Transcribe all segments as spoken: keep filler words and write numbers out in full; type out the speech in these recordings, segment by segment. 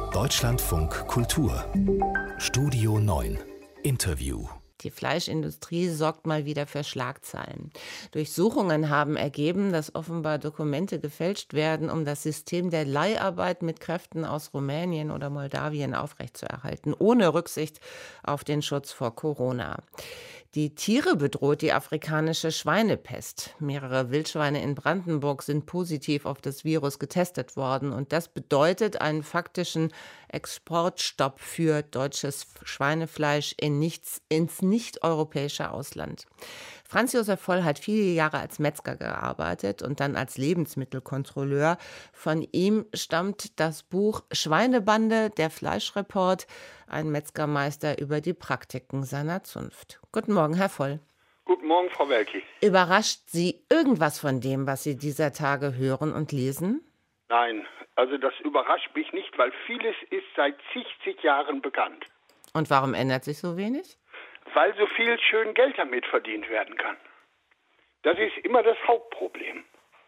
Deutschlandfunk Kultur Studio neun Interview. Die Fleischindustrie sorgt mal wieder für Schlagzeilen. Durchsuchungen haben ergeben, dass offenbar Dokumente gefälscht werden, um das System der Leiharbeit mit Kräften aus Rumänien oder Moldawien aufrechtzuerhalten, ohne Rücksicht auf den Schutz vor Corona. Die Tiere bedroht die afrikanische Schweinepest. Mehrere Wildschweine in Brandenburg sind positiv auf das Virus getestet worden. Und das bedeutet einen faktischen Exportstopp für deutsches Schweinefleisch in nichts, ins nicht-europäische Ausland. Franz Josef Voll hat viele Jahre als Metzger gearbeitet und dann als Lebensmittelkontrolleur. Von ihm stammt das Buch Schweinebande, der Fleischreport, ein Metzgermeister über die Praktiken seiner Zunft. Guten Morgen, Herr Voll. Guten Morgen, Frau Welki. Überrascht Sie irgendwas von dem, was Sie dieser Tage hören und lesen? Nein, also das überrascht mich nicht, weil vieles ist seit zig Jahren bekannt. Und warum ändert sich so wenig? Weil so viel schön Geld damit verdient werden kann. Das ist immer das Hauptproblem.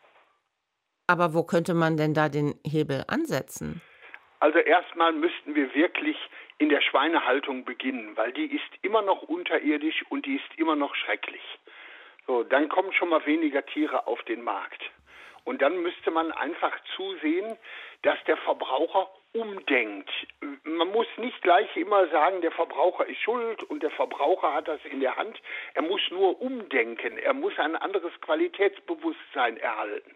Aber wo könnte man denn da den Hebel ansetzen? Also erstmal müssten wir wirklich in der Schweinehaltung beginnen, weil die ist immer noch unterirdisch und die ist immer noch schrecklich. So, dann kommen schon mal weniger Tiere auf den Markt. Und dann müsste man einfach zusehen, dass der Verbraucher umdenkt. Man muss nicht gleich immer sagen, der Verbraucher ist schuld und der Verbraucher hat das in der Hand. Er muss nur umdenken. Er muss ein anderes Qualitätsbewusstsein erhalten.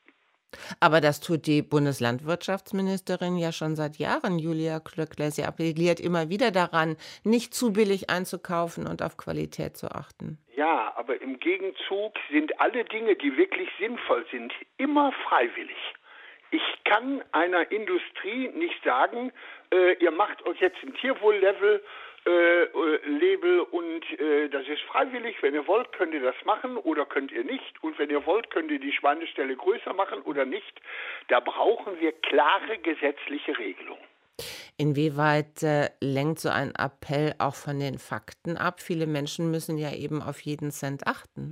Aber das tut die Bundeslandwirtschaftsministerin ja schon seit Jahren, Julia Klöckner. Sie appelliert immer wieder daran, nicht zu billig einzukaufen und auf Qualität zu achten. Ja, aber im Gegenzug sind alle Dinge, die wirklich sinnvoll sind, immer freiwillig. Ich kann einer Industrie nicht sagen, äh, ihr macht euch jetzt ein Tierwohl-Level, äh, Label und äh, das ist freiwillig. Wenn ihr wollt, könnt ihr das machen oder könnt ihr nicht. Und wenn ihr wollt, könnt ihr die Schweineställe größer machen oder nicht. Da brauchen wir klare gesetzliche Regelungen. Inwieweit äh, lenkt so ein Appell auch von den Fakten ab? Viele Menschen müssen ja eben auf jeden Cent achten.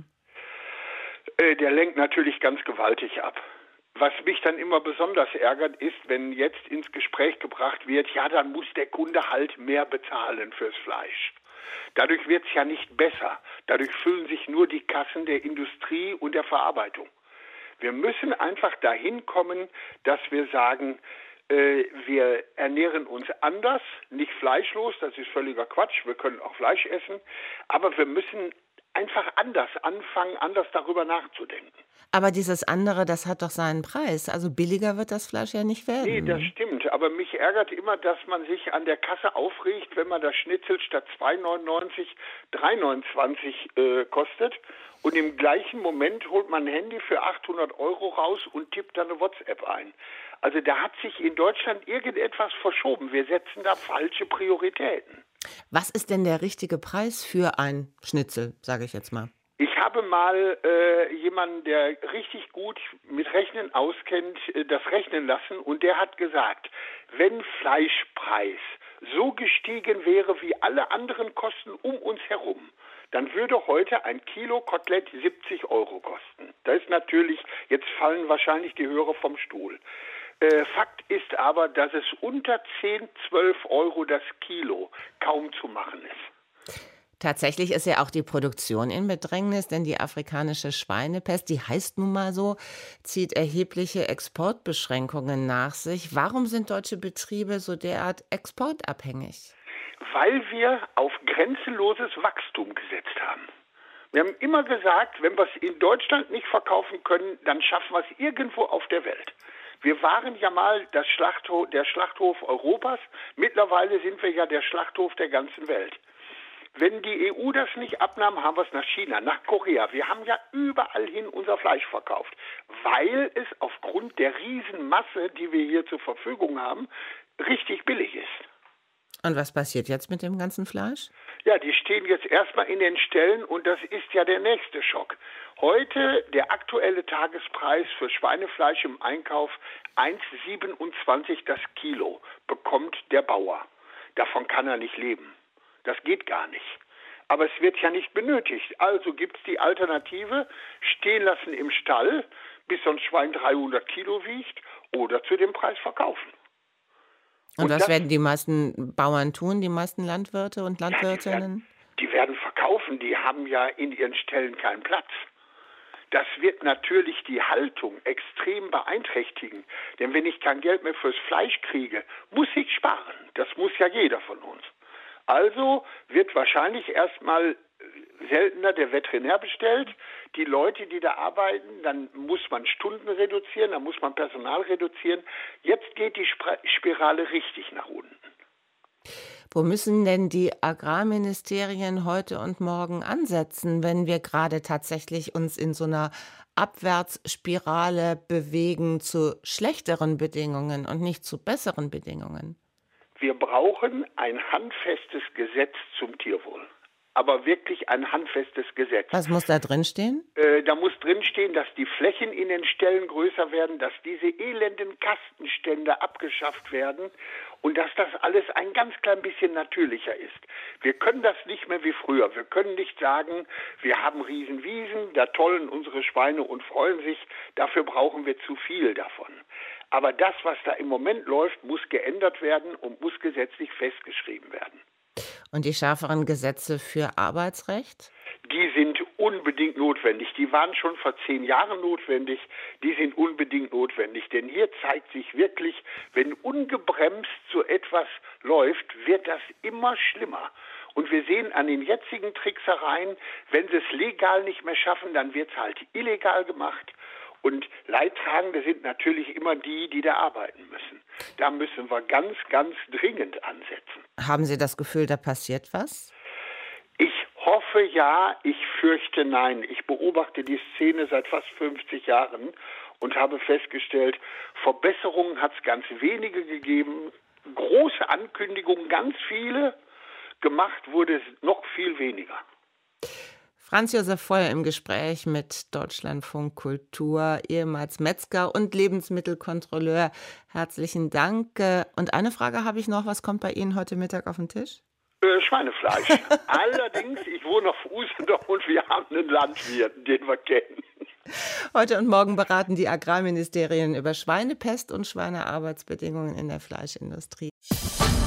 Äh, der lenkt natürlich ganz gewaltig ab. Was mich dann immer besonders ärgert, ist, wenn jetzt ins Gespräch gebracht wird, ja, dann muss der Kunde halt mehr bezahlen fürs Fleisch. Dadurch wird es ja nicht besser. Dadurch füllen sich nur die Kassen der Industrie und der Verarbeitung. Wir müssen einfach dahin kommen, dass wir sagen, äh, wir ernähren uns anders, nicht fleischlos, das ist völliger Quatsch, wir können auch Fleisch essen, aber wir müssen einfach anders anfangen, anders darüber nachzudenken. Aber dieses andere, das hat doch seinen Preis. Also billiger wird das Fleisch ja nicht werden. Nee, das stimmt. Aber mich ärgert immer, dass man sich an der Kasse aufregt, wenn man das Schnitzel statt zwei neunundneunzig drei neunundzwanzig äh, kostet. Und im gleichen Moment holt man ein Handy für achthundert Euro raus und tippt dann eine WhatsApp ein. Also da hat sich in Deutschland irgendetwas verschoben. Wir setzen da falsche Prioritäten. Was ist denn der richtige Preis für ein Schnitzel, sage ich jetzt mal? Ich habe mal äh, jemanden, der richtig gut mit Rechnen auskennt, äh, das rechnen lassen und der hat gesagt, wenn Fleischpreis so gestiegen wäre wie alle anderen Kosten um uns herum, dann würde heute ein Kilo Kotelett siebzig Euro kosten. Das ist natürlich, jetzt fallen wahrscheinlich die Hörer vom Stuhl. Äh, Fakt ist aber, dass es unter zehn, zwölf Euro das Kilo kaum zu machen ist. Tatsächlich ist ja auch die Produktion in Bedrängnis, denn die afrikanische Schweinepest, die heißt nun mal so, zieht erhebliche Exportbeschränkungen nach sich. Warum sind deutsche Betriebe so derart exportabhängig? Weil wir auf grenzenloses Wachstum gesetzt haben. Wir haben immer gesagt, wenn wir es in Deutschland nicht verkaufen können, dann schaffen wir es irgendwo auf der Welt. Wir waren ja mal das Schlachthof, der Schlachthof Europas. Mittlerweile sind wir ja der Schlachthof der ganzen Welt. Wenn die E U das nicht abnahm, haben wir es nach China, nach Korea. Wir haben ja überall hin unser Fleisch verkauft, weil es aufgrund der Riesenmasse, die wir hier zur Verfügung haben, richtig billig ist. Und was passiert jetzt mit dem ganzen Fleisch? Ja, die stehen jetzt erstmal in den Ställen und das ist ja der nächste Schock. Heute der aktuelle Tagespreis für Schweinefleisch im Einkauf eins Komma siebenundzwanzig das Kilo bekommt der Bauer. Davon kann er nicht leben. Das geht gar nicht. Aber es wird ja nicht benötigt. Also gibt es die Alternative, stehen lassen im Stall, bis so ein Schwein dreihundert Kilo wiegt oder zu dem Preis verkaufen. Und Und was das, werden die meisten Bauern tun, die meisten Landwirte und ja, die werden, Landwirtinnen? die werden verkaufen, die haben ja in ihren Ställen keinen Platz. Das wird natürlich die Haltung extrem beeinträchtigen. Denn wenn ich kein Geld mehr fürs Fleisch kriege, muss ich sparen. Das muss ja jeder von uns. Also wird wahrscheinlich erstmal seltener der Veterinär bestellt. Die Leute, die da arbeiten, dann muss man Stunden reduzieren, dann muss man Personal reduzieren. Jetzt geht die Spirale richtig nach unten. Wo müssen denn die Agrarministerien heute und morgen ansetzen, wenn wir gerade tatsächlich uns in so einer Abwärtsspirale bewegen zu schlechteren Bedingungen und nicht zu besseren Bedingungen? Wir brauchen ein handfestes Gesetz zum Tierwohl. Aber wirklich ein handfestes Gesetz. Was muss da drin stehen? Äh, da muss drinstehen, dass die Flächen in den Ställen größer werden, dass diese elenden Kastenstände abgeschafft werden und dass das alles ein ganz klein bisschen natürlicher ist. Wir können das nicht mehr wie früher. Wir können nicht sagen, wir haben Riesenwiesen, da tollen unsere Schweine und freuen sich, dafür brauchen wir zu viel davon. Aber das, was da im Moment läuft, muss geändert werden und muss gesetzlich festgeschrieben werden. Und die schärferen Gesetze für Arbeitsrecht? Die sind unbedingt notwendig. Die waren schon vor zehn Jahren notwendig. Die sind unbedingt notwendig. Denn hier zeigt sich wirklich, wenn ungebremst so etwas läuft, wird das immer schlimmer. Und wir sehen an den jetzigen Tricksereien, wenn sie es legal nicht mehr schaffen, dann wird es halt illegal gemacht. Und Leidtragende sind natürlich immer die, die da arbeiten müssen. Da müssen wir ganz, ganz dringend ansetzen. Haben Sie das Gefühl, da passiert was? Ich hoffe ja, ich fürchte nein. Ich beobachte die Szene seit fast fünfzig Jahren und habe festgestellt, Verbesserungen hat es ganz wenige gegeben, große Ankündigungen, ganz viele, gemacht wurde es noch viel weniger. Franz Josef Voll im Gespräch mit Deutschlandfunk Kultur, ehemals Metzger und Lebensmittelkontrolleur. Herzlichen Dank. Und eine Frage habe ich noch. Was kommt bei Ihnen heute Mittag auf den Tisch? Äh, Schweinefleisch. Allerdings, ich wohne auf Usedom und wir haben einen Landwirt, den wir kennen. Heute und morgen beraten die Agrarministerien über Schweinepest und Schweinearbeitsbedingungen in der Fleischindustrie.